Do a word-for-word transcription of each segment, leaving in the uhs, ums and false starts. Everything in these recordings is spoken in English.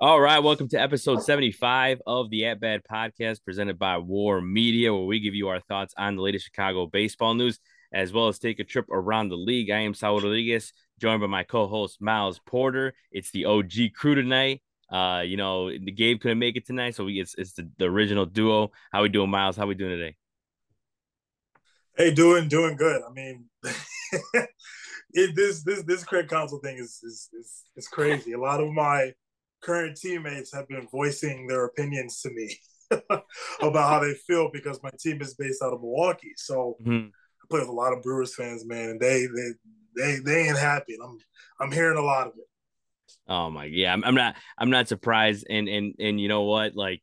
All right, welcome to episode seventy-five of the At Bad podcast presented by War Media, where we give you our thoughts on the latest Chicago baseball news, as well as take a trip around the league. I am Saul Rodriguez, joined by my co-host Miles Porter. It's the O G crew tonight. Uh, you know, the Gabe couldn't make it tonight, so we it's it's the, the original duo. How we doing, Miles? How we doing today? Hey, doing doing good. I mean, it, this this this Craig Council thing is, is is is crazy. A lot of my current teammates have been voicing their opinions to me about how they feel because my team is based out of Milwaukee. So Mhm. I play with a lot of Brewers fans, man, and they they they they ain't happy. And I'm I'm hearing a lot of it. Oh my, yeah, I'm, I'm not I'm not surprised, and and and you know what, like.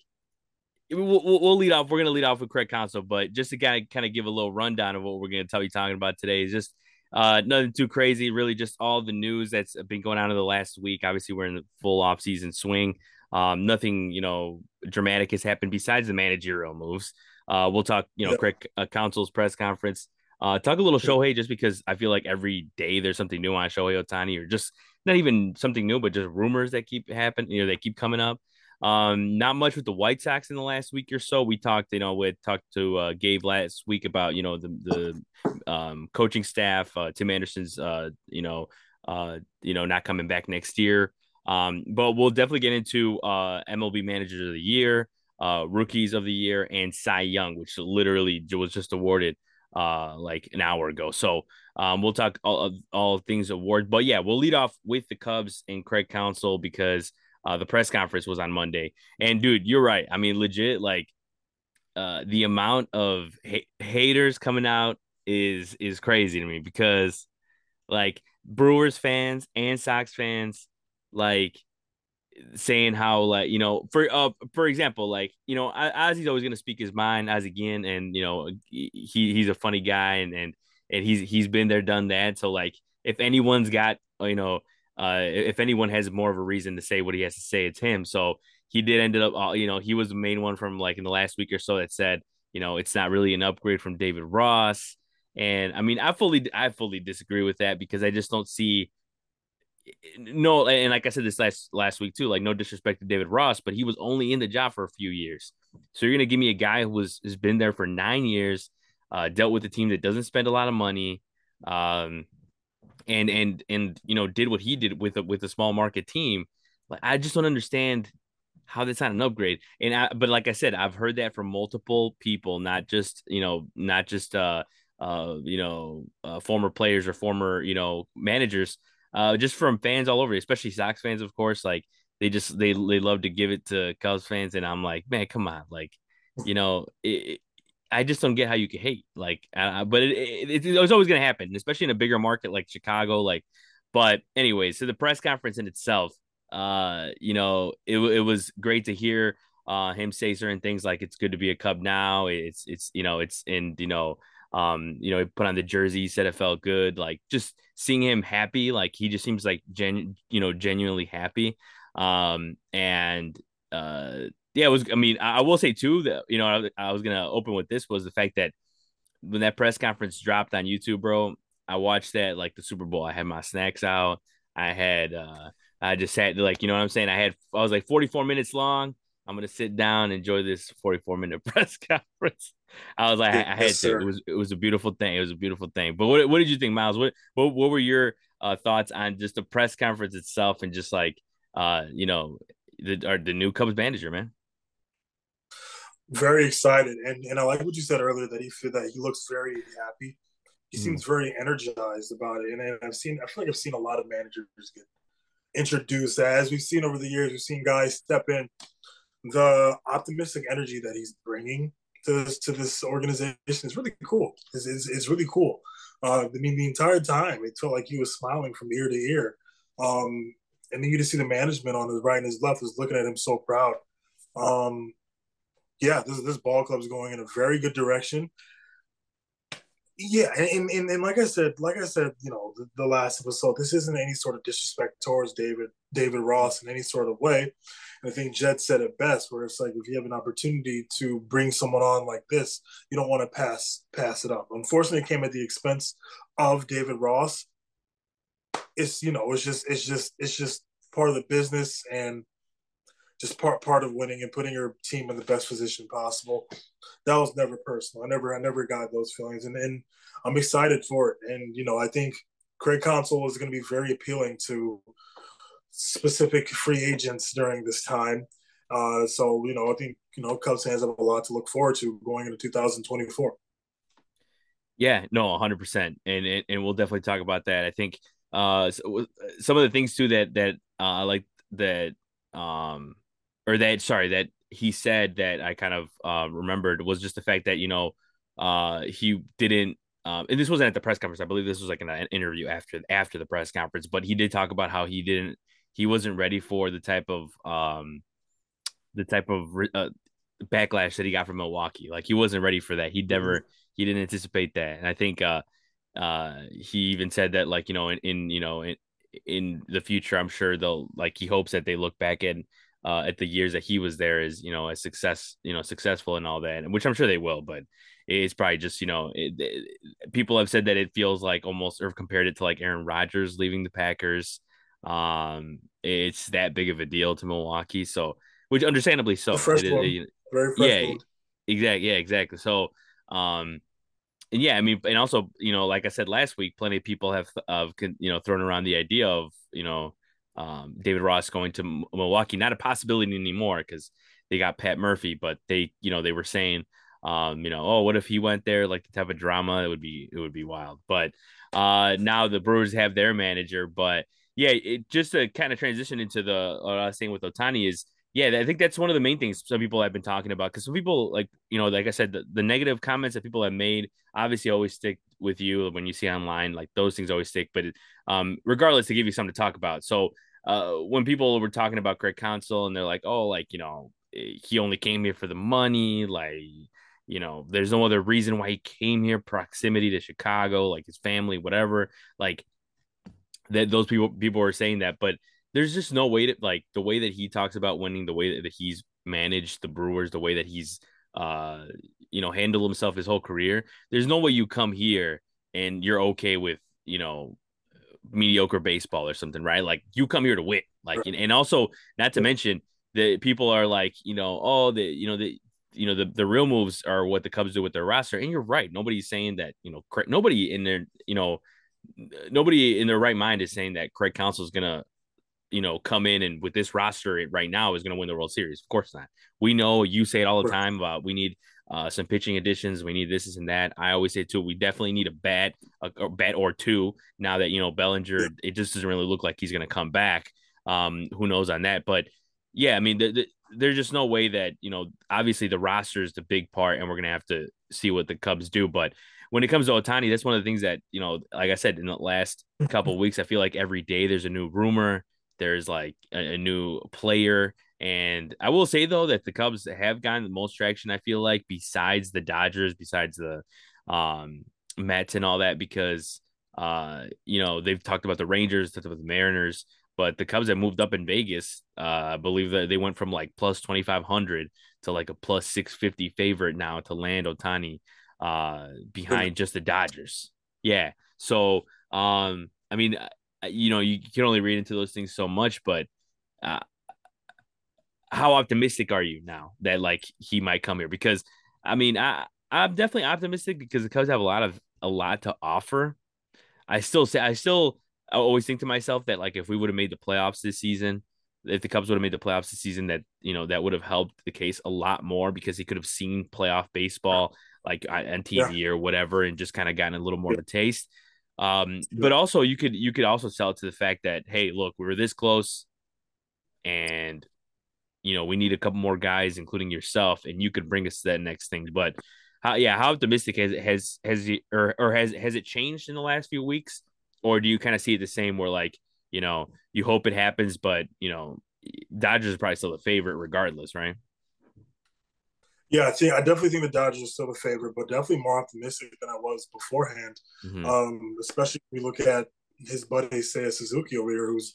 We'll, we'll, we'll lead off. We're going to lead off with Craig Counsell, but just to kind of kind of give a little rundown of what we're going to tell you talking about today is just uh, nothing too crazy, really. Just all the news that's been going on in the last week. Obviously, we're in the full off season swing. Um, nothing, you know, dramatic has happened besides the managerial moves. Uh, we'll talk, you know, Yeah, Craig uh, Counsell's press conference. Uh, talk a little Shohei just because I feel like every day there's something new on Shohei Ohtani, or just not even something new, but just rumors that keep happening. You know, they keep coming up. Um, not much with the White Sox in the last week or so. We talked, you know, we talked to uh, Gabe last week about, you know, the the um, coaching staff, uh, Tim Anderson's, uh, you know, uh, you know, not coming back next year. Um, but we'll definitely get into uh, M L B Managers of the Year, uh, Rookies of the Year, and Cy Young, which literally was just awarded uh like an hour ago. So um we'll talk all all things award. But yeah, we'll lead off with the Cubs and Craig Counsell because uh, the press conference was on Monday. And dude, you're right. I mean, legit, like uh, the amount of ha- haters coming out is is crazy to me because like Brewers fans and Sox fans, like saying how like you know for uh for example like you know Ozzy's always gonna speak his mind as again, and you know he he's a funny guy, and and and he's he's been there done that. So like if anyone's got you know uh if anyone has more of a reason to say what he has to say, it's him. So he did ended up uh, you know he was the main one from like in the last week or so that said you know it's not really an upgrade from David Ross. And I mean I fully I fully disagree with that because I just don't see no, and like I said this last last week too, like no disrespect to David Ross, but he was only in the job for a few years. So you're gonna give me a guy who was has been there for nine years, uh, dealt with a team that doesn't spend a lot of money, um, and and and you know did what he did with a with a small market team. Like I just don't understand how that's not an upgrade. And I, but like I said, I've heard that from multiple people, not just you know not just uh uh you know uh, former players or former you know managers, uh, just from fans all over, especially Sox fans, of course. Like they just they they love to give it to Cubs fans, and I'm like, man, come on, like, you know, it, it, I just don't get how you can hate. Like, uh, but it, it, it, it's always gonna happen, especially in a bigger market like Chicago. Like, but anyways, so the press conference in itself, uh, you know, it it was great to hear uh him say certain things like it's good to be a Cub now. It's it's you know it's in you know um, you know, he put on the jersey, he said it felt good. Like just seeing him happy, like he just seems like gen, you know, genuinely happy. Um, and uh, yeah, it was. I mean, I, I will say too that you know I, I was gonna open with this was the fact that when that press conference dropped on YouTube, bro, I watched that like the Super Bowl. I had my snacks out. I had uh I just had like you know what I'm saying. I had I was like forty-four minutes long. I'm gonna sit down and enjoy this forty-four minute press conference. I was like, I, I yes, had to. It sir. was it was a beautiful thing. It was a beautiful thing. But what what did you think, Miles? What what what were your uh, thoughts on just the press conference itself and just like uh you know the or the new Cubs manager, man? Very excited, and and I like what you said earlier that he feel that he looks very happy. He Mm-hmm. seems very energized about it, and, and I've seen I feel like I've seen a lot of managers get introduced. As we've seen over the years, we've seen guys step in. The optimistic energy that he's bringing to this to this organization is really cool. It's, it's, it's really cool. Uh, I mean, the entire time it felt like he was smiling from ear to ear. Um, and then you just see the management on his right and his left was looking at him so proud. Um, yeah, this this ball club is going in a very good direction. Yeah, and, and and like I said, like I said, you know, the, the last episode, this isn't any sort of disrespect towards David David Ross in any sort of way. And I think Jed said it best, where it's like if you have an opportunity to bring someone on like this, you don't want to pass pass it up. Unfortunately, it came at the expense of David Ross. It's you know, it's just it's just it's just part of the business, and just part part of winning and putting your team in the best position possible. That was never personal. I never I never got those feelings, and and I'm excited for it. And you know, I think Craig Counsell is going to be very appealing to specific free agents during this time. Uh, so you know, I think you know Cubs fans have a lot to look forward to going into two thousand twenty-four. Yeah, no, one hundred percent. And, and and we'll definitely talk about that. I think uh so, some of the things too that that uh I like that um or that sorry that he said that I kind of uh remembered was just the fact that, you know, uh he didn't um and this wasn't at the press conference. I believe this was like an, an interview after after the press conference, but he did talk about how he didn't he wasn't ready for the type of um the type of uh, backlash that he got from Milwaukee. Like he wasn't ready for that. He never he didn't anticipate that. And I think uh uh he even said that, like, you know, in, in you know in in the future, I'm sure they'll, like, he hopes that they look back at uh at the years that he was there as, you know, as success, you know, successful and all that, which I'm sure they will, but it's probably just, you know, it, it, people have said that it feels like almost, or compared it to like Aaron Rodgers leaving the Packers. Um, it's that big of a deal to Milwaukee, so, which understandably A so. fresh It is, one, it, very fresh yeah, one. exactly, yeah, exactly. So, um, and yeah, I mean, and also, you know, like I said last week, plenty of people have, of you know, thrown around the idea of, you know, um, David Ross going to Milwaukee, not a possibility anymore because they got Pat Murphy, but they, you know, they were saying, um, you know, oh, what if he went there? Like the type of drama, it would be, it would be wild. But uh, now the Brewers have their manager, but yeah, it just to kind of transition into the what I was saying with Ohtani is, yeah, I think that's one of the main things some people have been talking about, because some people, like, you know, like I said, the, the negative comments that people have made obviously always stick with you when you see online, like those things always stick, but um regardless, to give you something to talk about. So uh when people were talking about Craig Counsell and they're like, oh, like, you know, he only came here for the money, like, you know, there's no other reason why he came here, proximity to Chicago, like his family, whatever, like that those people people are saying that, but there's just no way to, like, the way that he talks about winning, the way that, that he's managed the Brewers, the way that he's uh you know, handled himself his whole career. There's no way you come here and you're okay with, you know, mediocre baseball or something, right? Like you come here to win, like, and, and also not to mention that people are like, you know, oh, the, you know, the, you know, the, the real moves are what the Cubs do with their roster. And you're right. Nobody's saying that, you know, nobody in their, you know, nobody in their right mind is saying that Craig Counsell is going to, you know, come in and with this roster right now is going to win the World Series. Of course not. We know, you say it all the time about we need uh, some pitching additions. We need this, this, and that. I always say too, we definitely need a bat, a, a bat or two. Now that, you know, Bellinger, it just doesn't really look like he's going to come back. Um, who knows on that? But yeah, I mean, the, the, there's just no way that, you know, obviously the roster is the big part, and we're going to have to see what the Cubs do. But when it comes to Ohtani, that's one of the things that, you know, like I said, in the last couple of weeks, I feel like every day there's a new rumor. There's like a, a new player. And I will say, though, that the Cubs have gotten the most traction, I feel like, besides the Dodgers, besides the um, Mets and all that, because, uh, you know, they've talked about the Rangers, talked about the Mariners, but the Cubs have moved up in Vegas. Uh, I believe that they went from like plus twenty-five hundred to like a plus six fifty favorite now to land Ohtani uh, behind just the Dodgers. Yeah. So, um, I mean, you know, you can only read into those things so much, but uh, how optimistic are you now that, like, he might come here? Because I mean, I I'm definitely optimistic because the Cubs have a lot of a lot to offer. I still say I still I always think to myself that, like, if we would have made the playoffs this season, if the Cubs would have made the playoffs this season, that, you know, that would have helped the case a lot more because he could have seen playoff baseball like on Yeah, T V or whatever and just kind of gotten a little more yeah, of a taste. Um, yeah. but also you could you could also sell it to the fact that, hey, look, we were this close, and, you know, we need a couple more guys, including yourself, and you could bring us to that next thing. But how, yeah, how optimistic has has has he, or or has has it changed in the last few weeks, or do you kind of see it the same where, like, you know, you hope it happens, but, you know, Dodgers is probably still the favorite regardless, right? Yeah, I think I definitely think the Dodgers are still the favorite, but definitely more optimistic than I was beforehand. Mm-hmm. Um, especially when we look at his buddy Seiya Suzuki over here, who's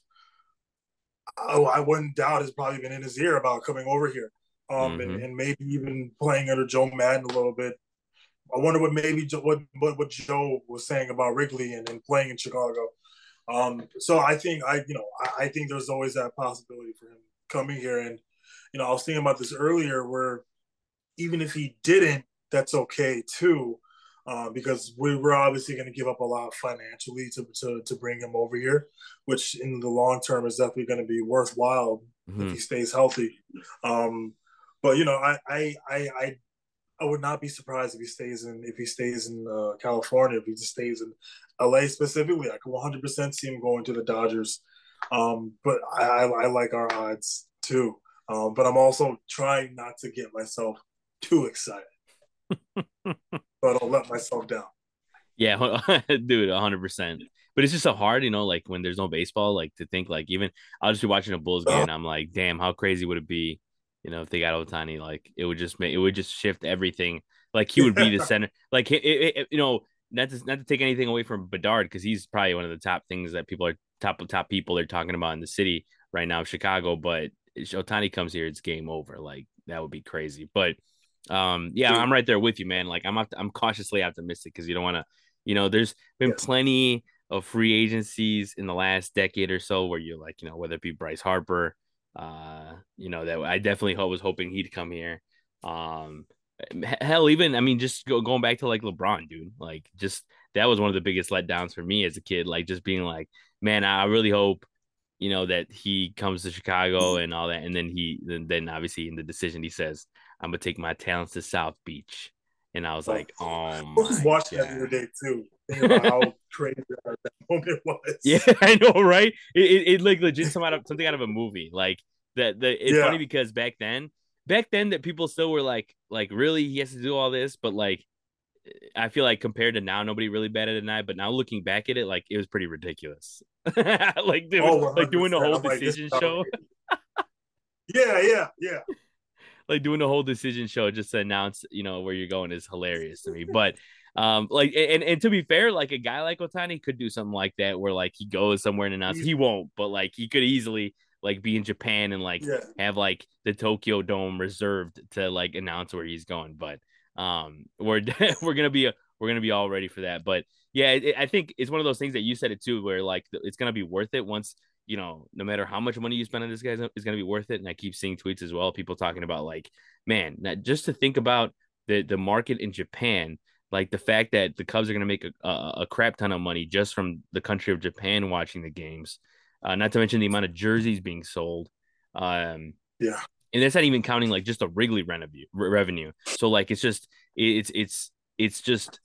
oh, I wouldn't doubt has probably been in his ear about coming over here, um, and, Mm-hmm. and maybe even playing under Joe Madden a little bit. I wonder what maybe what what, what Joe was saying about Wrigley and, and playing in Chicago. Um, so I think I you know I, I think there's always that possibility for him coming here, and you know, I was thinking about this earlier where even if he didn't, that's okay too. Uh, because we were obviously going to give up a lot financially to, to to bring him over here, which in the long term is definitely going to be worthwhile if Mm-hmm. he stays healthy. Um, but you know, I, I I I I would not be surprised if he stays in if he stays in uh, California, if he just stays in L A specifically. I could one hundred percent see him going to the Dodgers. Um, but I, I, I like our odds too. Um, but I'm also trying not to get myself too excited, so I don't let myself down. Yeah, dude, one hundred percent. But it's just so hard, you know, like when there's no baseball, like to think like even I'll just be watching a Bulls game Uh, and I'm like, damn, how crazy would it be, you know, if they got Otani? Like it would just make it would just shift everything. Like he would be the yeah, center. Like it, it, it, you know, not to not to take anything away from Bedard because he's probably one of the top things that people are top top people they're talking about in the city right now, Chicago. But if Otani comes here, it's game over. Like that would be crazy. But um, yeah, dude. I'm right there with you, man. Like I'm I'm cautiously optimistic because you don't want to you know, there's been Yes. plenty of free agencies in the last decade or so where you're like, you know, whether it be Bryce Harper, uh, you know, that I definitely hope, was hoping he'd come here. Um, hell, even I mean, just go, going back to like LeBron, dude, like just that was one of the biggest letdowns for me as a kid. Like just being like, man, I really hope you know that he comes to Chicago and all that, and then he then, then obviously in the decision he says, "I'm gonna take my talents to South Beach," and I was Uh, like, "Oh I was just my watching that the other god." day too, thinking about how crazy that moment Yeah, was. I know, right? It, it, it like legit some out of something out of a movie. Like that the it's funny Yeah. because back then, back then that people still were like like really he has to do all this, but like I feel like compared to now, nobody really batted an eye. But now looking back at it, like it was pretty ridiculous. like doing Oh, like doing the one hundred percent. whole I'm like, this is decision show, outrageous. Yeah, yeah, yeah. like doing the whole decision show just to announce, you know, where you're going is hilarious to me. But um, like and and to be fair, like a guy like Otani could do something like that where like he goes somewhere and announces He's, he won't, but like he could easily like be in Japan and like yeah. have like the Tokyo Dome reserved to like announce where he's going. But um, we're we're gonna be we're gonna be all ready for that. But yeah, it, I think it's one of those things that you said it too, where like it's gonna be worth it once you know, no matter how much money you spend on this guy, is going to be worth it. And I keep seeing tweets as well, people talking about like, man, just to think about the the market in Japan, like the fact that the Cubs are going to make a, a, a crap ton of money just from the country of Japan watching the games. Uh, not to mention the amount of jerseys being sold. Um, Yeah. and that's not even counting like just the Wrigley revenue. Revenue. So like it's just it's it's it's just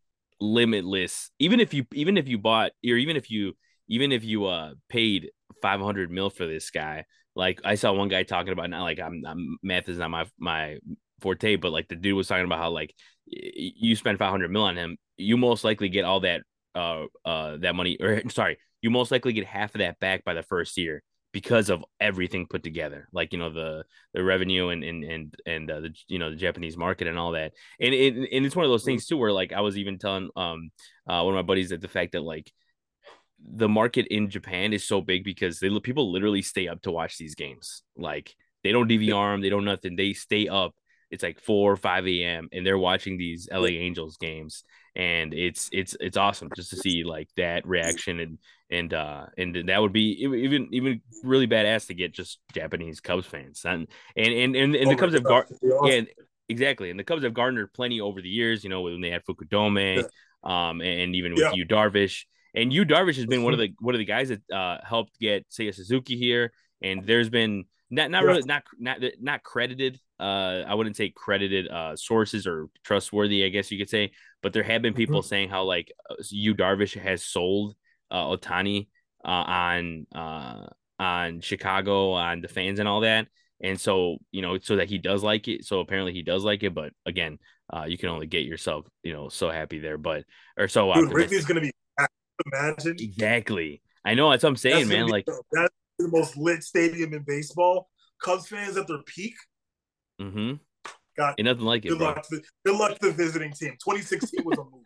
limitless. Even if you even if you bought or even if you even if you uh paid five hundred mil for this guy, like I saw one guy talking about not like I'm, I'm math is not my my forte, but like the dude was talking about how like you spend five hundred mil on him, you most likely get all that uh uh that money or sorry, you most likely get half of that back by the first year because of everything put together, like you know the the revenue and and and and uh, the you know the Japanese market and all that, and it, and it's one of those things too where like I was even telling um uh, one of my buddies that the fact that like the market in Japan is so big because they people literally stay up to watch these games. Like they don't D V R them, they don't nothing. They stay up. It's like four or five a m and they're watching these L A Angels games, and it's it's it's awesome just to see like that reaction and and uh and that would be even even really badass to get just Japanese Cubs fans and and and and, and Oh the my Cubs have God. gar To be yeah honest. exactly, and the Cubs have garnered plenty over the years. You know when they had Fukudome, Yeah. um and even with Yeah. you Darvish. And Yu Darvish has been one of Mhm. the one of the guys that uh, helped get Seiya Suzuki here, and there's been not not Yeah. really not not not credited. Uh, I wouldn't say credited uh, sources or trustworthy, I guess you could say, but there have been people Mhm. saying how like Yu Darvish has sold uh, Otani uh, on uh, on Chicago on the fans and all that, and so you know so that he does like it. So apparently he does like it, but again, uh, you can only get yourself you know so happy there, but or so Dude, Wrigley's optimistic. gonna be imagine Exactly. I know that's what I'm saying, that's gonna man. be Like, that's the most lit stadium in baseball. Cubs fans at their peak. mm-hmm. God, Ain't nothing like it, good bro. luck to the, good luck to the visiting team. twenty sixteen was a move.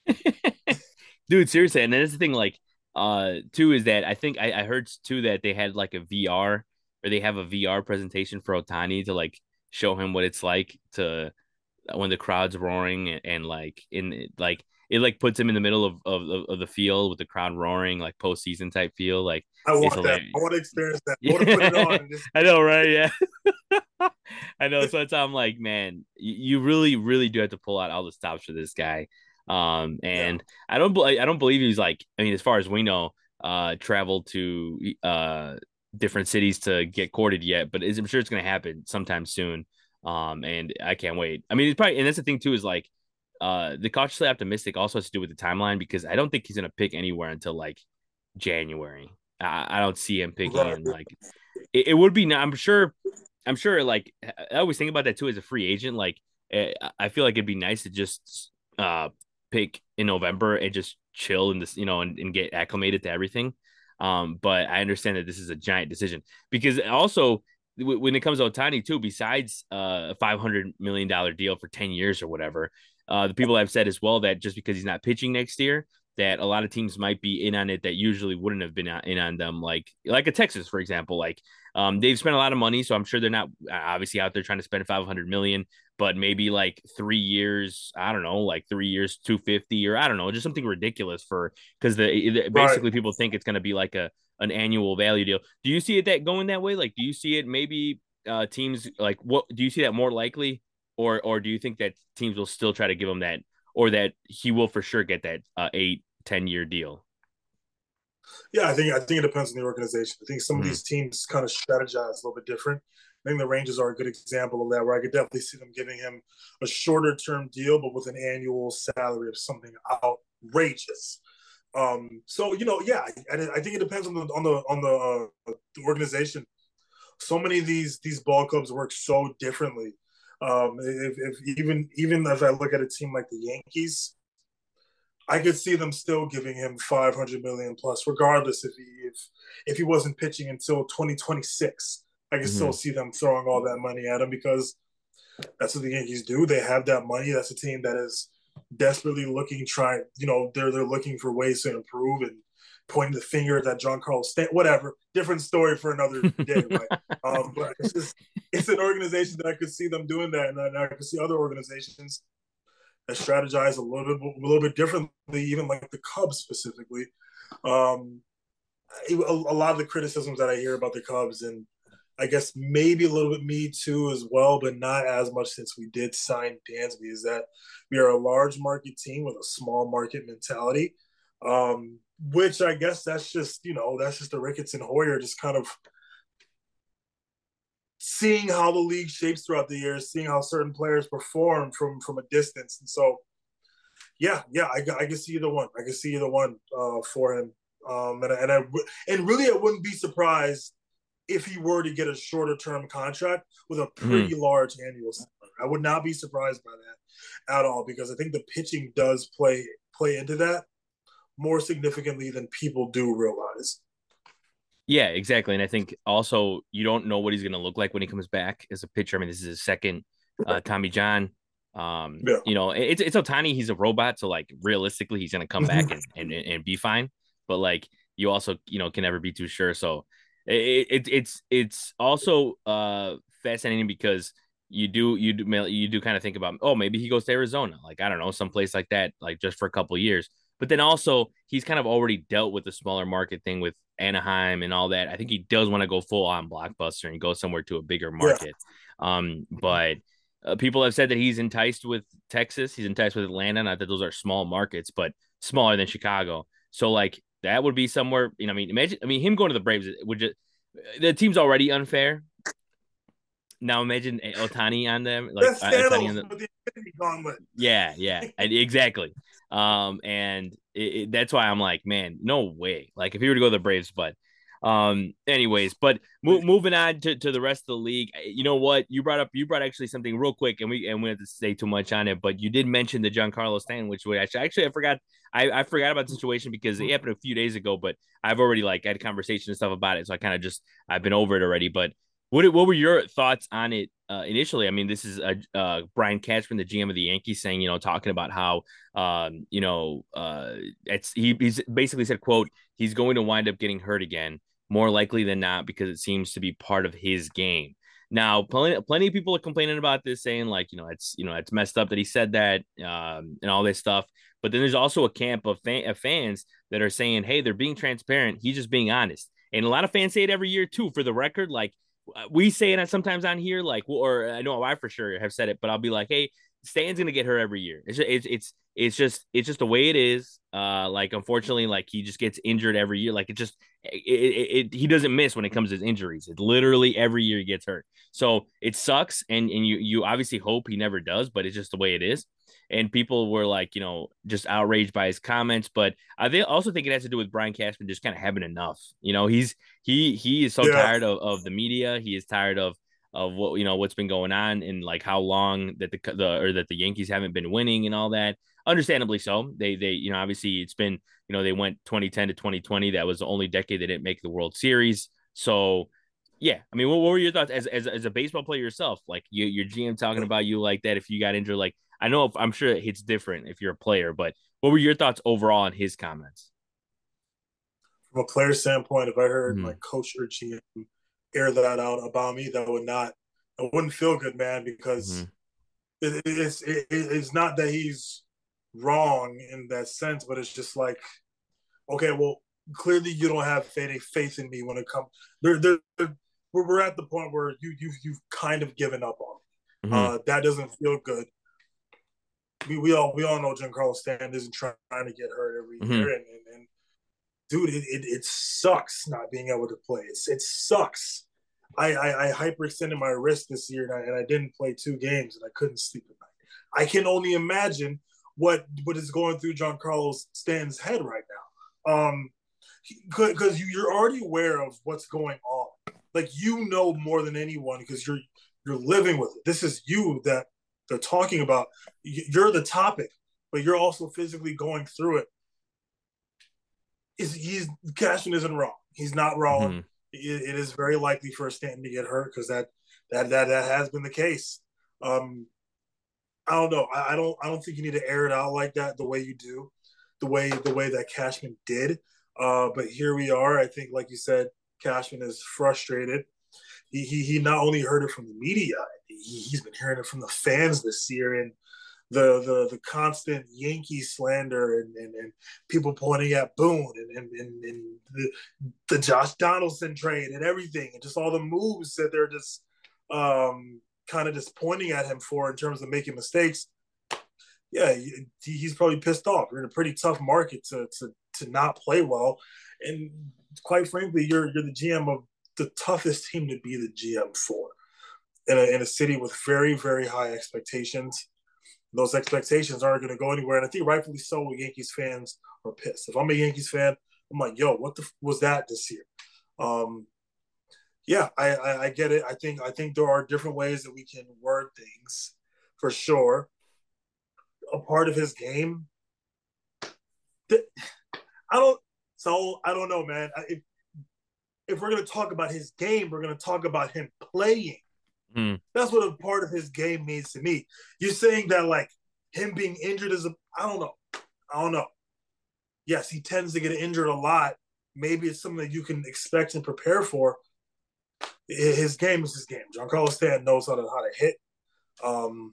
Dude, seriously. And then that's the thing, like, uh, too, is that I think I, I heard too that they had like a V R or they have a V R presentation for Otani to like show him what it's like to when the crowd's roaring and, and like in like it like puts him in the middle of of, of of the field with the crowd roaring, like postseason type feel. Like I it's want that. I hilarious. want to experience that. I want to put it Yeah, on and just I know, right? Yeah. I know. So it's I'm like, man, you, you really, really do have to pull out all the stops for this guy. Um, yeah. and I don't, believe I don't believe he's like, I mean, as far as we know, uh, traveled to uh different cities to get courted yet, but I'm sure it's gonna happen sometime soon. Um, and I can't wait. I mean, it's probably, and that's the thing too is like, uh, the cautiously optimistic also has to do with the timeline because I don't think he's gonna pick anywhere until like January. I, I don't see him picking Right. in like it, it would be. I'm sure I'm sure like I always think about that too as a free agent. Like eh, I feel like it'd be nice to just uh pick in November and just chill in this, you know, and, and get acclimated to everything. Um, but I understand that this is a giant decision because also w- when it comes to Otani too, besides uh, a five hundred million dollar deal for ten years or whatever, uh, the people have said as well that just because he's not pitching next year, that a lot of teams might be in on it that usually wouldn't have been in on them, like like a Texas, for example. Like um, they've spent a lot of money, so I'm sure they're not uh, obviously out there trying to spend five hundred million, but maybe like three years, I don't know, like three years, two fifty, or I don't know, just something ridiculous for because the, the Right. basically people think it's going to be like a an annual value deal. Do you see it that going that way? Like, do you see it maybe uh, teams like what do you see that more likely, or or do you think that teams will still try to give him that, or that he will for sure get that uh, eight ten year deal? Yeah, I think I think it depends on the organization. I think some of Mm-hmm. these teams kind of strategize a little bit different. I think the Rangers are a good example of that, where I could definitely see them giving him a shorter term deal, but with an annual salary of something outrageous. Um, so you know, yeah, I, I think it depends on the on the on the, uh, the organization. So many of these these ball clubs work so differently. Um, if, if even even if I look at a team like the Yankees, I could see them still giving him five hundred million plus, regardless if he if if he wasn't pitching until twenty twenty-six. I could still Mm-hmm. see them throwing all that money at him because that's what the Yankees do. They have that money. That's a team that is desperately looking, trying, you know, they're they're looking for ways to improve and pointing the finger at that Giancarlo Stanton. Whatever, different story for another day, right? Um, but it's just it's an organization that I could see them doing that, and I could see other organizations that strategize a little bit a little bit differently, even like the Cubs specifically. Um, a, a lot of the criticisms that I hear about the Cubs, and I guess maybe a little bit me too as well, but not as much since we did sign Dansby, is that we are a large market team with a small market mentality. Um, which I guess that's just, you know, that's just the Ricketts and Hoyer just kind of seeing how the league shapes throughout the years, seeing how certain players perform from from a distance. And so yeah, yeah, I, I can see either one. I can see either one uh, for him. Um, and and I and really, I wouldn't be surprised if he were to get a shorter term contract with a Mm-hmm. pretty large annual salary. I would not be surprised by that at all because I think the pitching does play play into that more significantly than people do realize. Yeah, exactly. And I think also you don't know what he's going to look like when he comes back as a pitcher. I mean, this is his second uh, Tommy John. Um, Yeah. you know, it's it's Otani. He's a robot, so like realistically, he's going to come back and, and and be fine. But like you also, you know, can never be too sure. So it, it it's it's also uh fascinating because you do you do you do kind of think about, oh, maybe he goes to Arizona, like I don't know, someplace like that, like just for a couple of years. But then also he's kind of already dealt with the smaller market thing with Anaheim and all that. I think he does want to go full on blockbuster and go somewhere to a bigger Yeah. market. Um, but uh, people have said that he's enticed with Texas, he's enticed with Atlanta. Not that those are small markets, but smaller than Chicago. So like that would be somewhere. You know, I mean, imagine. I mean, him going to the Braves would just the team's already unfair. Now imagine Otani on them, like That's uh, Otani on Thanos the with the Infinity Gauntlet. yeah, yeah, exactly. Um, and it, it, that's why I'm like, man, no way. Like if he were to go to the Braves, but um, anyways, but mo- moving on to, to the rest of the league, you know what? You brought up, you brought actually something real quick, and we and we have to say too much on it, but you did mention the Giancarlo Stanton, which we actually, actually I forgot, I, I forgot about the situation because it happened a few days ago, but I've already like had conversation and stuff about it, so I kind of just I've been over it already, but. What what were your thoughts on it uh, initially? I mean, this is uh, uh, Brian Cashman, the G M of the Yankees, saying, you know, talking about how, um, you know, uh, it's he, he's basically said, "quote He's going to wind up getting hurt again, more likely than not, because it seems to be part of his game." Now, plenty, plenty of people are complaining about this, saying like, you know, it's you know, it's messed up that he said that, um, and all this stuff. But then there's also a camp of, fan, of fans that are saying, hey, they're being transparent. He's just being honest. And a lot of fans say it every year too. For the record, like we say it sometimes on here, like, or I know I for sure have said it, but I'll be like, hey, Stan's gonna get hurt every year. It's just, it's it's it's just it's just the way it is. Uh, like unfortunately, like he just gets injured every year. Like it just it, it, it he doesn't miss when it comes to his injuries. It literally every year he gets hurt. So it sucks, and and you you obviously hope he never does, but it's just the way it is. And people were like, you know, just outraged by his comments. But I think also think it has to do with Brian Cashman just kind of having enough. You know, he's he he is so Yeah, tired of, of the media. He is tired of of what you know what's been going on and like how long that the the or that the Yankees haven't been winning and all that. Understandably so. They they you know obviously it's been you know they went twenty ten to twenty twenty. That was the only decade they didn't make the World Series. So yeah, I mean, what, what were your thoughts as, as as a baseball player yourself? Like you, your G M talking about you like that if you got injured. Like I know if, I'm sure it's different if you're a player, but what were your thoughts overall on his comments? from a player standpoint, if I heard my Mm-hmm. coach or G M air that out about me, that would not, it wouldn't feel good, man, Mm-hmm. because it, it's it, it's not that he's wrong in that sense, but it's just like, okay, well, clearly you don't have any faith in me when it comes. There, there, we're, we're at the point where you you you've kind of given up on me. Mm-hmm. Uh, that doesn't feel good. We, we all we all know Giancarlo Stanton isn't trying to get hurt every Mm-hmm. year, and, and, and dude, it, it, it sucks not being able to play. It's, it sucks. I, I, I hyperextended my wrist this year, and I, and I didn't play two games, and I couldn't sleep at night. I can only imagine what what is going through Giancarlo Stanton's head right now. Um, because you, you're already aware of what's going on. Like you know more than anyone because you're you're living with it. This is you that they're talking about. You're the topic, but you're also physically going through it. Is he's Cashman isn't wrong. He's not wrong. Mm-hmm. It, it is very likely for Stanton to get hurt because that that that that has been the case. Um, I don't know. I, I don't. I don't think you need to air it out like that the way you do, the way the way that Cashman did. Uh, but here we are. I think, like you said, Cashman is frustrated. He he, he not only heard it from the media, he, he's been hearing it from the fans this year, and the the the constant Yankee slander and, and, and people pointing at Boone and, and, and, and the, the Josh Donaldson trade and everything, and just all the moves that they're just um, kind of just pointing at him for in terms of making mistakes. Yeah, he, he's probably pissed off. You're in a pretty tough market to to to not play well, and quite frankly, you're you're the G M of the toughest team to be the G M for in a, in a city with very very high expectations. Those expectations aren't going to go anywhere, and I think rightfully so. Yankees fans are pissed. If I'm a Yankees fan, I'm like, yo, what the f- was that this year? Um, yeah, I, I I get it. I think I think there are different ways that we can word things for sure. A part of his game. I don't. So I don't know, man. If if we're gonna talk about his game, we're gonna talk about him playing. Mm-hmm. That's what a part of his game means to me. You're saying that like him being injured is a. I don't know. I don't know. Yes, he tends to get injured a lot. Maybe it's something that you can expect and prepare for. His game is his game. Giancarlo Stanton knows how to how to hit. Um,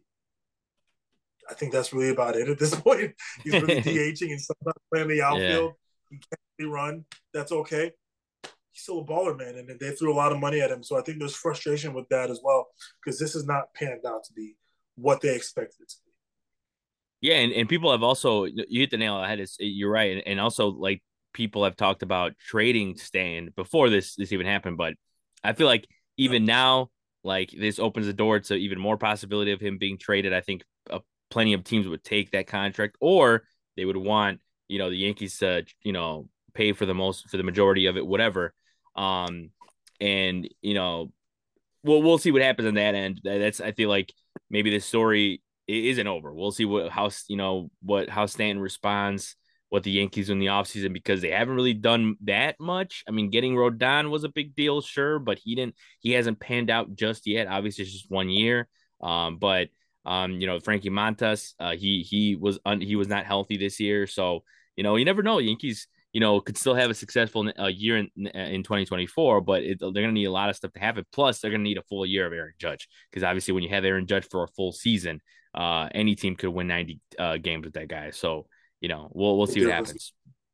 I think that's really about it at this point. He's really DHing and sometimes playing the Yeah. outfield. He can't really run. That's okay. He's still a baller, man, and they threw a lot of money at him. So I think there's frustration with that as well because this is not panned out to be what they expected it to be. Yeah, and, and people have also you hit the nail on the head. It's, you're right, and, and also like people have talked about trading Stan before this this even happened, but I feel like Yep. even now, like this opens the door to even more possibility of him being traded. I think uh, plenty of teams would take that contract, or they would want you know the Yankees to you know pay for the most for the majority of it, whatever. Um, and you know we'll we'll see what happens on that end. That's I feel like maybe the story isn't over. We'll see what how you know what how Stanton responds, what the Yankees do in the offseason because they haven't really done that much. I mean, getting Rodon was a big deal, sure, but he didn't he hasn't panned out just yet. Obviously, it's just one year. Um, but um, you know, Frankie Montas, uh, he he was un, he was not healthy this year, so you know, you never know. Yankees you know, could still have a successful uh, year in in twenty twenty-four, but it, they're going to need a lot of stuff to happen. Plus, they're going to need a full year of Aaron Judge because obviously, when you have Aaron Judge for a full season, uh, any team could win ninety uh, games with that guy. So, you know, we'll we'll see what happens.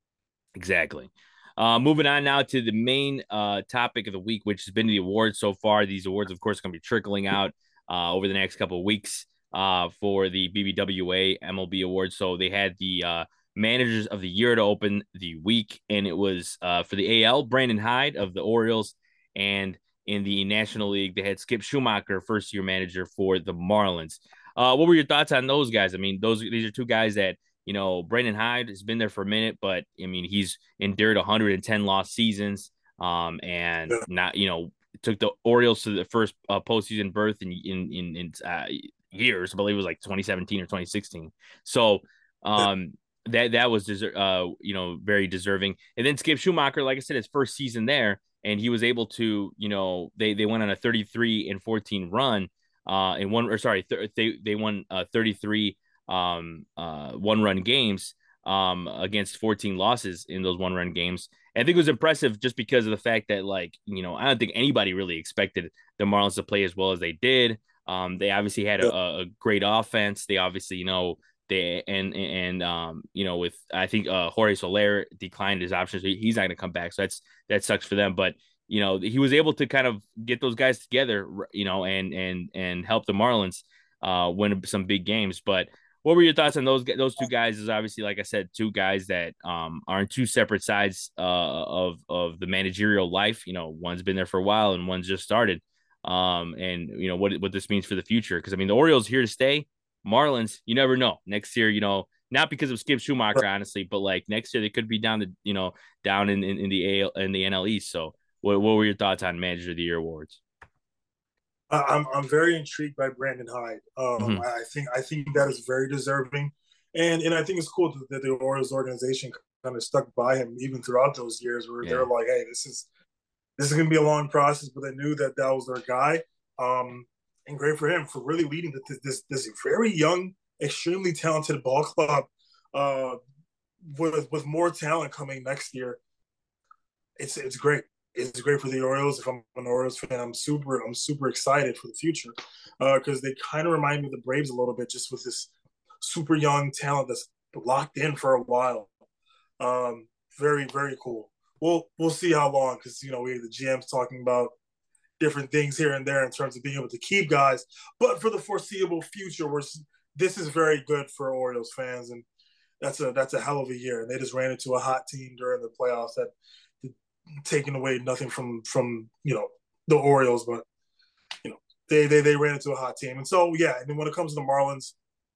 Exactly. Uh, moving on now to the main uh, topic of the week, which has been the awards so far. These awards, of course, are going to be trickling out uh, over the next couple of weeks uh, for the B B W A M L B awards. So they had the uh, managers of the year to open the week, and it was uh, for the A L, Brandon Hyde of the Orioles, and in the National League, they had Skip Schumacher, first year manager for the Marlins. Uh, what were your thoughts on those guys? I mean, those these are two guys that you know, Brandon Hyde has been there for a minute, but I mean, he's endured one hundred ten lost seasons, um, and Yeah. not, you know, took the Orioles to the first uh, postseason berth in in in, in uh, years. I believe it was like twenty seventeen or twenty sixteen. So, um, that that was deser- uh, you know, very deserving. And then Skip Schumacher, like I said, his first season there, and he was able to, you know, they they went on a thirty-three and fourteen run, uh, in one or sorry, th- they they won uh thirty-three um uh one run games um against fourteen losses in those one run games. And I think it was impressive just because of the fact that, like, you know, I don't think anybody really expected the Marlins to play as well as they did. Um they obviously had a, a great offense. They obviously, you know, they and and um you know, with I think uh Jorge Soler declined his options, so he's not going to come back, so that's that sucks for them. But you know, he was able to kind of get those guys together, you know, and and and help the Marlins uh win some big games. But what were your thoughts on those those two guys? Is obviously, like I said, two guys that um, are on two separate sides uh, of of the managerial life. You know, one's been there for a while and one's just started. Um, and you know what what this means for the future. Because I mean, the Orioles here to stay. Marlins, you never know. Next year, you know, not because of Skip Schumacher, honestly, but like next year they could be down to you know down in in, in the A L in the N L East. So, what what were your thoughts on Manager of the Year awards? I'm I'm very intrigued by Brandon Hyde. Um, Mm-hmm. I think I think that is very deserving, and and I think it's cool that the Orioles organization kind of stuck by him even throughout those years where they're Yeah. like, hey, this is this is going to be a long process, but they knew that that was their guy. Um, and great for him for really leading this this, this very young, extremely talented ball club uh, with with more talent coming next year. It's it's great. It's great for the Orioles. If I'm an Orioles fan, I'm super I'm super excited for the future because uh, they kind of remind me of the Braves a little bit, just with this super young talent that's locked in for a while. Um, very very cool. We'll we'll see how long because you know we have the G Ms talking about different things here and there in terms of being able to keep guys, but for the foreseeable future, we're this is very good for Orioles fans, and that's a that's a hell of a year. And they just ran into a hot team during the playoffs that taking away nothing from from you know the Orioles, but you know they they they ran into a hot team, and so yeah. And then when it comes to the Marlins,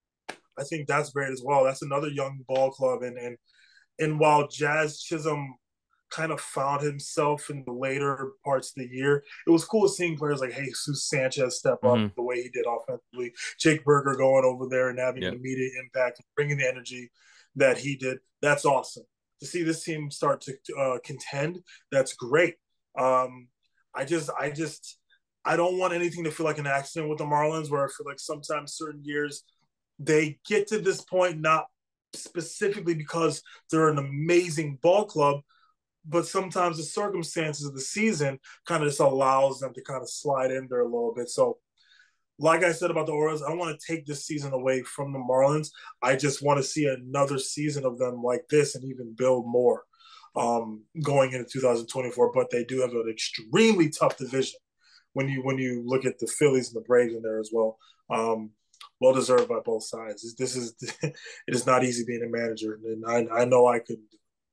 I think that's great as well. That's another young ball club, and and and while Jazz Chisholm kind of found himself in the later parts of the year, it was cool seeing players like Jesus Sanchez step up Mm-hmm. the way he did offensively. Jake Burger going over there and having an Yeah. immediate impact and bringing the energy that he did. That's awesome. To see this team start to uh, contend, that's great. Um, I just, I just, I don't want anything to feel like an accident with the Marlins, where I feel like sometimes certain years they get to this point not specifically because they're an amazing ball club, but sometimes the circumstances of the season kind of just allows them to kind of slide in there a little bit. So, like I said about the Orioles, I don't want to take this season away from the Marlins. I just want to see another season of them like this and even build more um, going into two thousand twenty-four. But they do have an extremely tough division when you when you look at the Phillies and the Braves in there as well. Um, well deserved by both sides. This is it is not easy being a manager, and I I know I couldn't.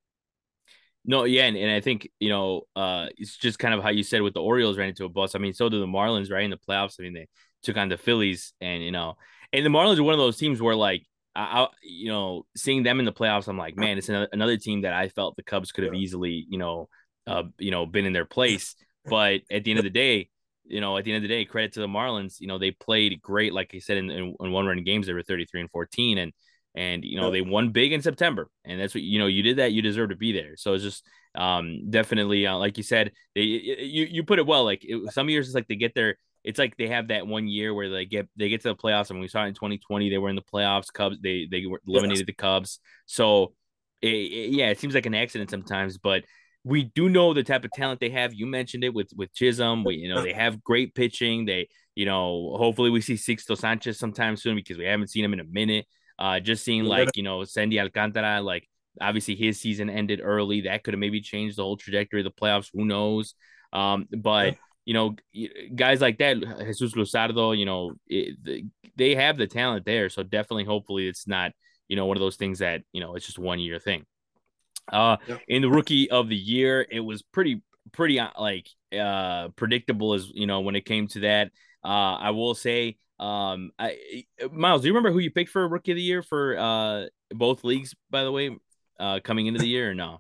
No, yeah, and, and I think you know, uh, it's just kind of how you said with the Orioles ran into a bus. I mean, so did the Marlins, right? In the playoffs, I mean, they took on the Phillies, and you know, and the Marlins are one of those teams where, like, I, I you know, seeing them in the playoffs, I'm like, man, it's another, another team that I felt the Cubs could have Yeah, easily, you know, uh, you know, been in their place. But at the end of the day, you know, at the end of the day, credit to the Marlins. You know, they played great, like I said, in, in, in one run games, they were thirty-three and fourteen, and and you know yeah, they won big in September, and that's what you know you did that, you deserve to be there. So it's just um definitely uh, like you said, they you you put it well. Like it, some years it's like they get there. It's like they have that one year where they get they get to the playoffs, and we saw it in twenty twenty they were in the playoffs. Cubs they they were yes, eliminated the Cubs. So it, it- yeah, it seems like an accident sometimes, but we do know the type of talent they have. You mentioned it with with Chisholm. We, you know, they have great pitching. They, you know, hopefully we see Sixto Sanchez sometime soon because we haven't seen him in a minute. Uh, just seeing We're gonna like, you know, Sandy Alcantara, like obviously his season ended early. That could have maybe changed the whole trajectory of the playoffs. Who knows? Um, yeah. but you know, guys like that, Jesus Luzardo, you know, it, they have the talent there. So definitely, hopefully, it's not, you know, one of those things that, you know, it's just one year thing. Uh, Yeah. in the rookie of the year, it was pretty, pretty uh, like uh predictable as you know when it came to that. Uh, I will say, um, I Miles, do you remember who you picked for rookie of the year for uh both leagues? By the way, uh, coming into the year or no?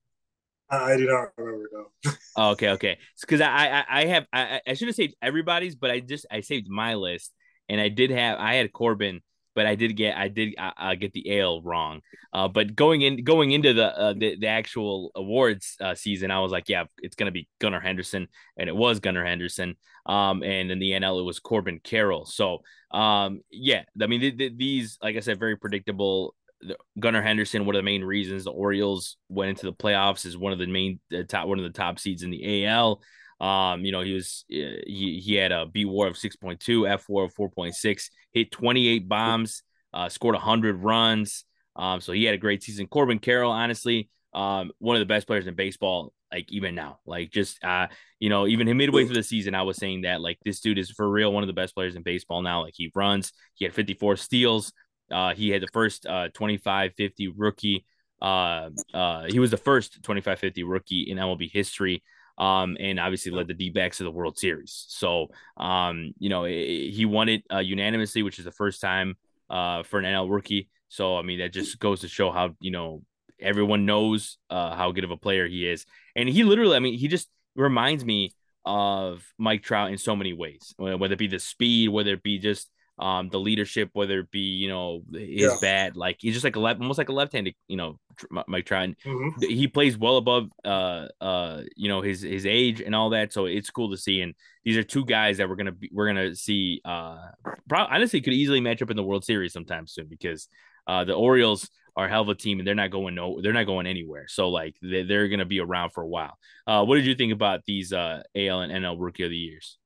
I, I do not remember though. Oh, okay, okay. Because I, I I have I I should have saved everybody's, but I just I saved my list, and I did have I had Corbin, but I did get I did uh, uh, get the ale wrong. Uh, but going in going into the uh, the the actual awards uh, season, I was like, yeah, it's gonna be Gunnar Henderson, and it was Gunnar Henderson. Um, and in the N L, it was Corbin Carroll. So, um, yeah, I mean, th- th- these, like I said, very predictable. Gunnar Henderson, one of the main reasons the Orioles went into the playoffs, is one of the main uh, top one of the top seeds in the A L. Um, you know, he was uh, he he had a B WAR of six point two, F WAR of four point six, hit twenty-eight bombs, uh, scored one hundred runs. Um, so he had a great season. Corbin Carroll, honestly, um, one of the best players in baseball, like even now, like just uh, you know, even midway through the season, I was saying that like this dude is for real one of the best players in baseball now. Like he runs, he had fifty-four steals, uh, he had the first uh, twenty-five fifty rookie. Uh, uh, he was the first twenty-five fifty rookie in M L B history. Um, and obviously led the D-backs to the World Series. So, um, you know, it, he won it uh, unanimously, which is the first time uh, for an N L rookie. So, I mean, that just goes to show how, you know, everyone knows uh, how good of a player he is. And he literally, I mean, he just reminds me of Mike Trout in so many ways, whether it be the speed, whether it be just um the leadership, whether it be you know his Yeah. bat, like he's just like a left, almost like a left-handed, you know, Mike Trout. Mm-hmm. He plays well above uh uh you know his his age and all that, so it's cool to see. And these are two guys that we're gonna be we're gonna see uh probably honestly could easily match up in the World Series sometime soon because uh the Orioles are a hell of a team and they're not going no they're not going anywhere. So like they, they're gonna be around for a while. Uh, what did you think about these uh A L and N L Rookie of the Years?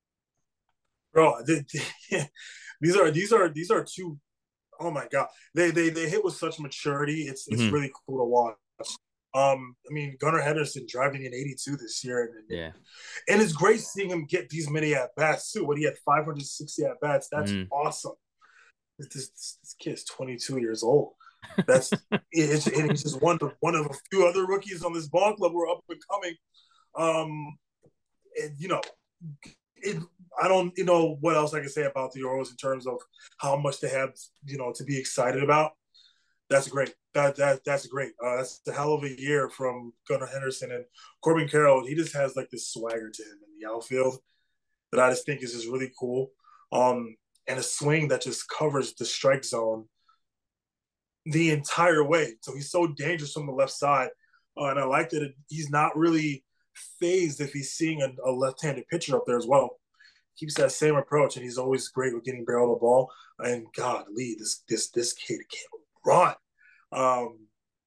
Bro, these are these are these are two. Oh my god, they they they hit with such maturity. It's it's Mm-hmm. really cool to watch. Um, I mean, Gunnar Henderson driving in eighty-two this year, and Yeah. and it's great seeing him get these many at bats too. When he had five hundred sixty at bats, that's Mm-hmm. awesome. This, this, this kid's twenty-two years old. That's it's, and he's just one of one of a few other rookies on this ball club who are up and coming. Um, and, you know, it, I don't, you know, what else I can say about the Orioles in terms of how much they have, you know, to be excited about. That's great. That that that's great. Uh, that's a hell of a year from Gunnar Henderson and Corbin Carroll. He just has like this swagger to him in the outfield that I just think is just really cool. Um, and a swing that just covers the strike zone the entire way. So he's so dangerous from the left side. Uh, and I like that it, he's not really phased if he's seeing a, a left-handed pitcher up there as well. Keeps that same approach, and he's always great with getting barrel the ball. And God, Lee, this this this kid can run. Um,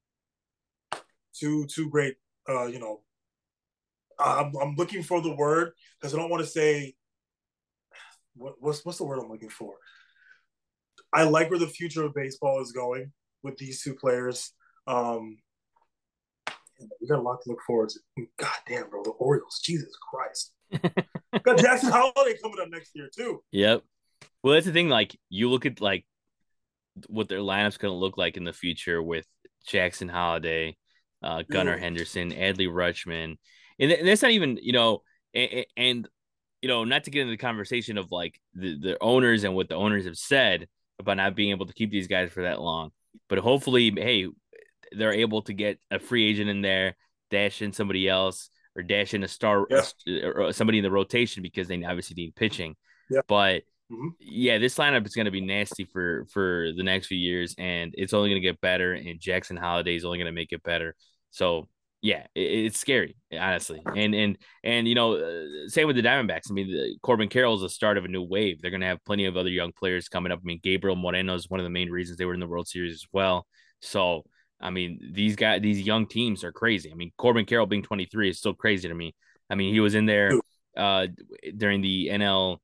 two two great. Uh, you know, I'm I'm looking for the word because I don't want to say what, what's what's the word I'm looking for. I like where the future of baseball is going with these two players. Um, we got a lot to look forward to. God damn, bro, the Orioles, Jesus Christ. Got Jackson Holiday coming up next year too. Yep. Well, that's the thing. Like, you look at like what their lineup's going to look like in the future with Jackson Holiday, uh, Gunnar Dude. Henderson, Adley Rutschman, and, th- and that's not even you know, and, and you know, not to get into the conversation of like the the owners and what the owners have said about not being able to keep these guys for that long, but hopefully, hey, they're able to get a free agent in there, dash in somebody else, or dash in a star Yeah. or somebody in the rotation because they obviously need pitching. Yeah. But mm-hmm. yeah, this lineup is going to be nasty for for the next few years, and it's only going to get better. And Jackson Holiday is only going to make it better. So yeah, it, it's scary, honestly. And and and you know, uh, same with the Diamondbacks. I mean, the, Corbin Carroll is the start of a new wave. They're going to have plenty of other young players coming up. I mean, Gabriel Moreno is one of the main reasons they were in the World Series as well. So I mean, these guys, these young teams are crazy. I mean, Corbin Carroll being twenty-three is still crazy to me. I mean, he was in there uh, during the N L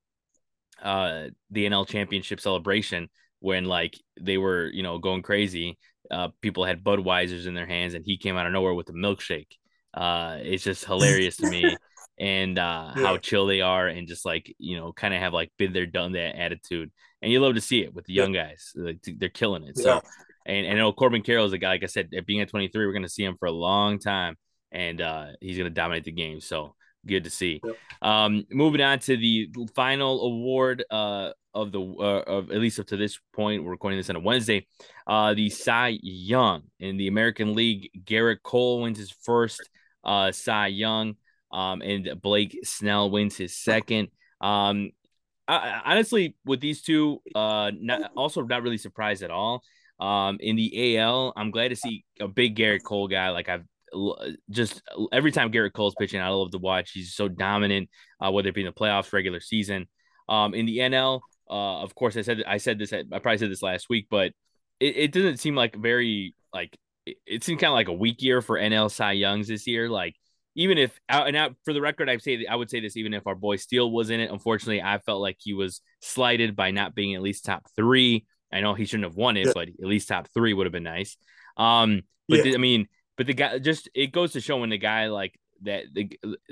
uh the N L championship celebration when like they were, you know, going crazy. Uh people had Budweisers in their hands and he came out of nowhere with a milkshake. Uh it's just hilarious to me. And uh how Yeah, chill they are and just like, you know, kind of have like been there, done that attitude. And you love to see it with the yeah, young guys. Like they're killing it. yeah. So and, and I know Corbin Carroll is a guy, like I said, at being at twenty-three, we're gonna see him for a long time and uh he's gonna dominate the game. So good to see. Yep. Um, moving on to the final award uh, of the uh, of at least up to this point, we're recording this on a Wednesday. Uh, the Cy Young in the American League, Garrett Cole wins his first uh, Cy Young, um, and Blake Snell wins his second. Um, I, honestly, with these two, uh, not also not really surprised at all. Um, in the A L, I'm glad to see a big Garrett Cole guy. Like I've just every time Garrett Cole's pitching, I love to watch. He's so dominant, uh, whether it be in the playoffs, regular season. Um, in the N L, uh, of course, I said I said this. I probably said this last week, but it, it doesn't seem like very like it, it seemed kind of like a weak year for N L Cy Youngs this year. Like even if and out for the record, I say I would say this even if our boy Steele was in it. Unfortunately, I felt like he was slighted by not being at least top three. I know he shouldn't have won it, Yeah, but at least top three would have been nice. Um, but yeah, the, I mean, but the guy just it goes to show when the guy like that the,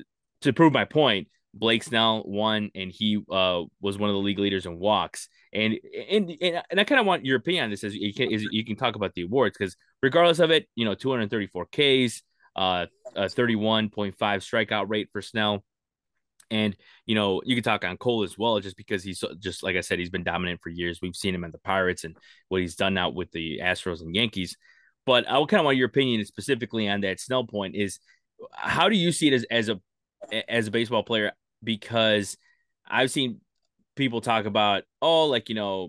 to prove my point, Blake Snell won and he uh was one of the league leaders in walks. And and and, and I kind of want your opinion on this as you can as you can talk about the awards because regardless of it, you know, two hundred thirty-four Ks, uh, a thirty-one point five strikeout rate for Snell. And you know, you can talk on Cole as well, just because he's just like I said, he's been dominant for years. We've seen him at the Pirates and what he's done now with the Astros and Yankees. But I kind of want your opinion specifically on that Snell point. Is how do you see it as as a as a baseball player? Because I've seen people talk about, oh, like you know,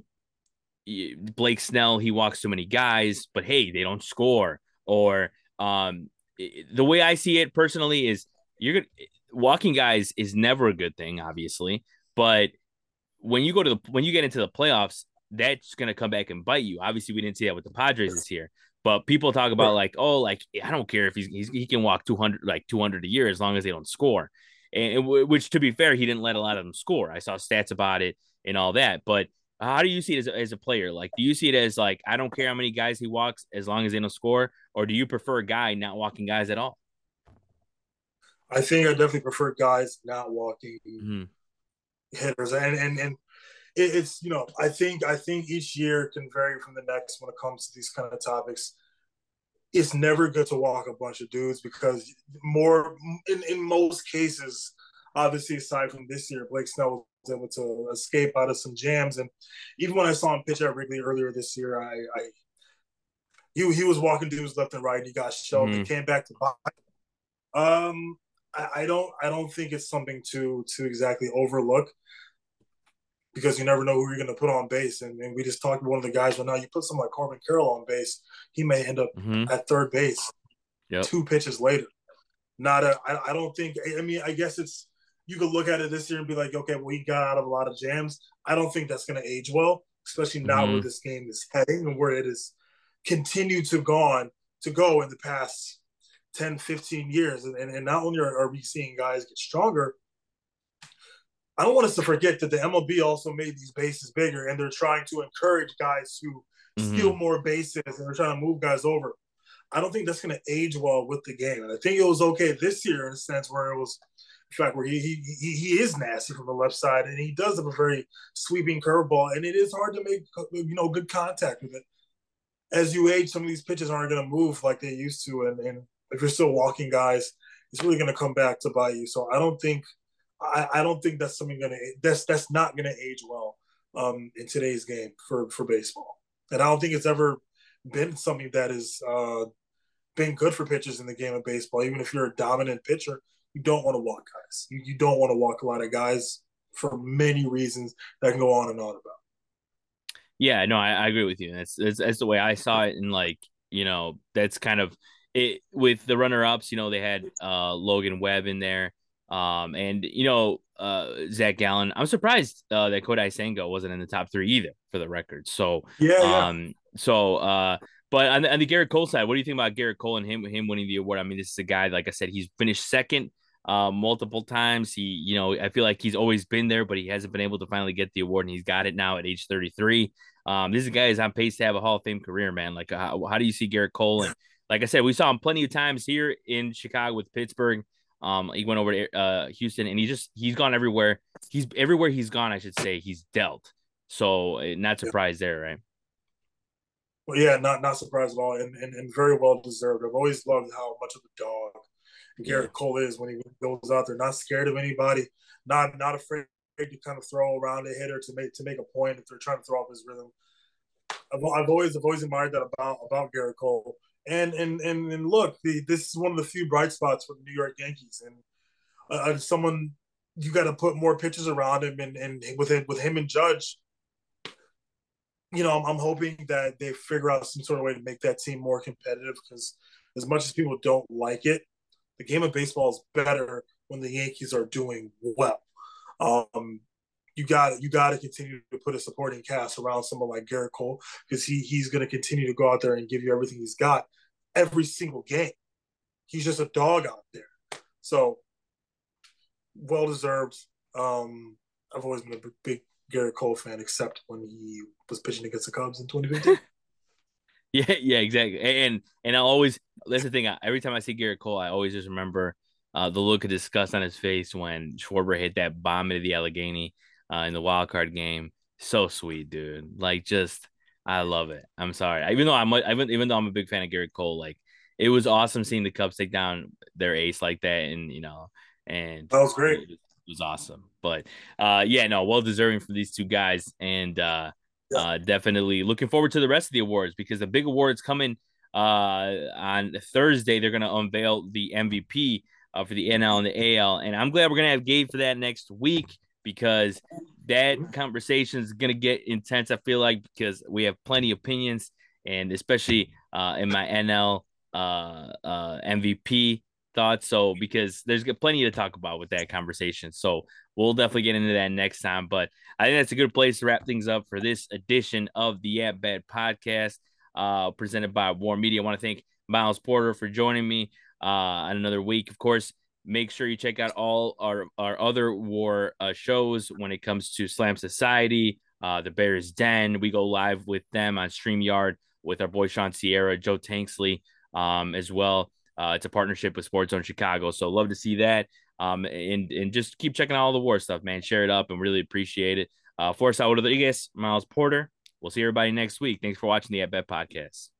Blake Snell, he walks too many guys, but hey, they don't score. Or um, the way I see it personally is you're gonna walking guys is never a good thing, obviously, but when you go to the when you get into the playoffs, that's gonna come back and bite you. Obviously, we didn't see that with the Padres this year, but people talk about right. like, oh, like I don't care if he's, he's he can walk two hundred like two hundred a year as long as they don't score. And which, to be fair, he didn't let a lot of them score. I saw stats about it and all that. But how do you see it as a, as a player? Like, do you see it as like I don't care how many guys he walks as long as they don't score, or do you prefer a guy not walking guys at all? I think I definitely prefer guys not walking Mm-hmm. hitters, and and and it, it's you know I think I think each year can vary from the next when it comes to these kind of topics. It's never good to walk a bunch of dudes because more in, in most cases, obviously aside from this year, Blake Snell was able to escape out of some jams. And even when I saw him pitch at Wrigley earlier this year, I, I he he was walking dudes left and right. And he got shelved. Mm-hmm. It came back to bite. Um, I, I don't I don't think it's something to to exactly overlook because you never know who you're going to put on base. And, and we just talked to one of the guys. Well, now you put someone like Corbin Carroll on base, he may end up Mm-hmm. at third base Yep. two pitches later. Not a. I, I don't think. I mean, I guess it's you could look at it this year and be like, okay, well, he got out of a lot of jams. I don't think that's going to age well, especially not where Mm-hmm. this game is heading and where it is continued to go on to go in the past ten, fifteen years. And, and, and not only are, are we seeing guys get stronger, I don't want us to forget that the M L B also made these bases bigger, and they're trying to encourage guys to steal Mm-hmm. more bases, and they're trying to move guys over. I don't think that's going to age well with the game. And I think it was okay this year in a sense where it was, in fact, where he he he, he is nasty from the left side, and he does have a very sweeping curveball, and it is hard to make you know good contact with it. As you age, some of these pitches aren't going to move like they used to, and, and if you're still walking guys, it's really going to come back to bite you. So I don't think I, I don't think that's something going to that's that's not going to age well um, in today's game for for baseball, and I don't think it's ever been something that has uh, been good for pitchers in the game of baseball. Even if you're a dominant pitcher, you don't want to walk guys. You, you don't want to walk a lot of guys for many reasons that can go on and on about. Yeah, no, I, I agree with you. That's, that's that's the way I saw it, and like you know, that's kind of it with the runner ups. You know, they had uh Logan Webb in there, um, and you know, uh Zach Gallen. I'm surprised uh, that Kodai Senga wasn't in the top three either, for the record. So, Yeah, yeah. um, so uh, But on the, on the Garrett Cole side, what do you think about Garrett Cole and him him winning the award? I mean, this is a guy, like I said, he's finished second uh, multiple times. He, you know, I feel like he's always been there, but he hasn't been able to finally get the award, and he's got it now at age thirty-three. Um, this is a guy who's on pace to have a Hall of Fame career, man. Like, how, how do you see Garrett Cole? And like I said, we saw him plenty of times here in Chicago with Pittsburgh. Um, he went over to uh, Houston, and he just he's gone everywhere. He's everywhere he's gone, I should say, he's dealt. So eh, not Yeah. surprised there, right? Well, yeah, not not surprised at all, and, and and very well deserved. I've always loved how much of a dog Yeah. Garrett Cole is when he goes out there, not scared of anybody, not not afraid to kind of throw around a hitter to make to make a point if they're trying to throw off his rhythm. I've, I've always I've always admired that about about Garrett Cole. And and and, and look, the, this is one of the few bright spots for the New York Yankees, and uh, someone you got to put more pitches around him, and and with it with him and Judge, you know, I'm, I'm hoping that they figure out some sort of way to make that team more competitive. Because as much as people don't like it, the game of baseball is better when the Yankees are doing well. Um, you got you got to continue to put a supporting cast around someone like Garrett Cole, because he he's going to continue to go out there and give you everything he's got every single game. He's just a dog out there. So well deserved. Um, I've always been a big Garrett Cole fan, except when he was pitching against the Cubs in twenty fifteen. Yeah, yeah, exactly. And and I always that's the thing. Every time I see Garrett Cole, I always just remember uh, the look of disgust on his face when Schwarber hit that bomb into the Allegheny uh, in the wild card game. So sweet, dude. Like, just I love it. I'm sorry, even though I'm even even though I'm a big fan of Garrett Cole, like it was awesome seeing the Cubs take down their ace like that, and you know, and That was great. it was, it was awesome. But uh, yeah, no, well deserving for these two guys, and uh. Yeah. Uh, definitely looking forward to the rest of the awards because the big awards coming uh, on Thursday. They're going to unveil the M V P uh, for the N L and the A L. And I'm glad we're going to have Gabe for that next week because that conversation is going to get intense, I feel like, because we have plenty of opinions, and especially uh, in my N L uh, uh, M V P thoughts. So, because there's plenty to talk about with that conversation. So, we'll definitely get into that next time. But I think that's a good place to wrap things up for this edition of the At Bat podcast, uh, presented by War Media. I want to thank Miles Porter for joining me uh, on another week. Of course, make sure you check out all our, our other War uh, shows when it comes to Slam Society, uh, the Bears Den. We go live with them on StreamYard with our boy Sean Sierra, Joe Tanksley um, as well. Uh, it's a partnership with Sports Zone Chicago. So love to see that. Um, and, and just keep checking out all the War stuff, man. Share it up and really appreciate it. Uh, for Saul Rodriguez, Miles Porter. We'll see everybody next week. Thanks for watching the At Bet Podcast.